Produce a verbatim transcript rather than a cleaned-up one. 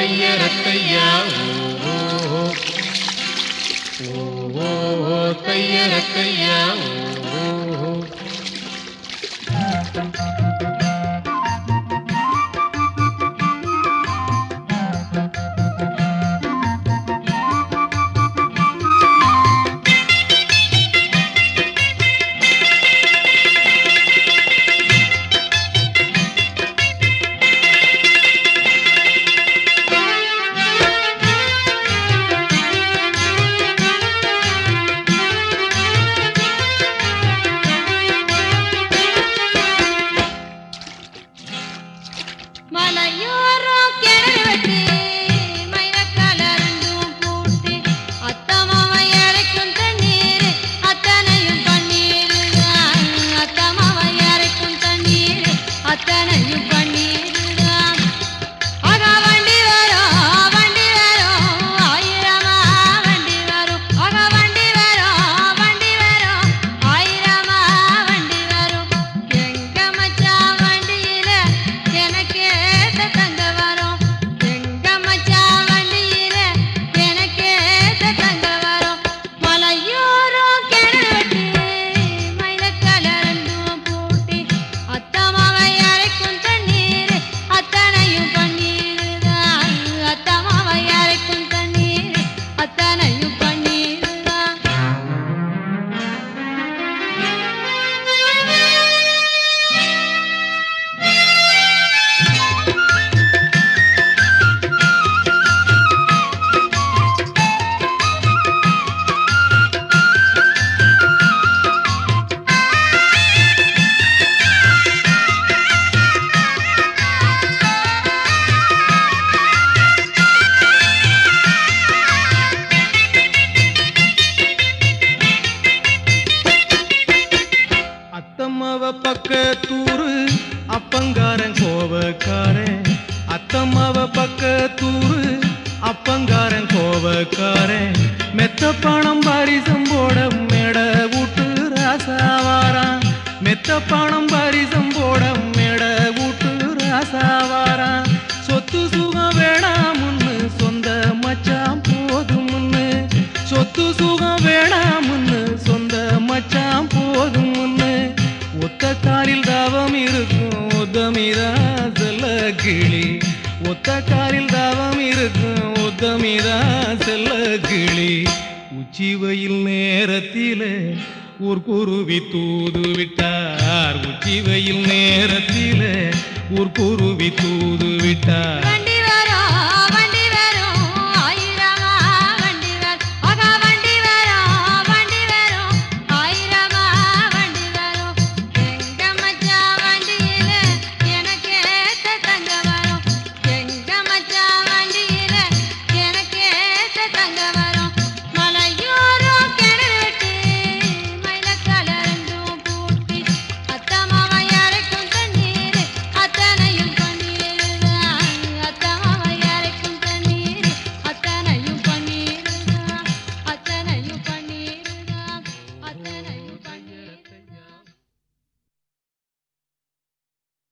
தையரக்கையா ஓ ஓ தையரக்கையா ஓ. அத்தம்மாவ பக்கத்தூரு அப்பங்காரன் கோவக்காரன், அத்தம்மாவ பக்கத்தூரு அப்பங்காரன் கோவக்காரன், மெத்த பணம் பாரிசம் போட மேட வீட்டு ராசாவாரான், மெத்த பணம் பாரிசம் போட மேட வீட்டு ராசாவாரான், சொத்து சுகம் வேணாமுன்னு சொந்த மச்சான் போதுமுன்னு, சொத்து சுகம் வேணாமுன்னு சொந்த மச்சான் போதுமுன்னு, ஒத்த காலில் தாவம் இருக்கும் உத்தமிதா செல்ல கிளி, ஒத்த காலில் தாவம் இருக்கும் உத்தமிதா செல்ல கிளி, உச்சி வெயில் நேரத்திலே ஊர் குருவி தூது விட்டார், உச்சி வெயில் நேரத்திலே ஊர் குருவி தூது விட்டார்.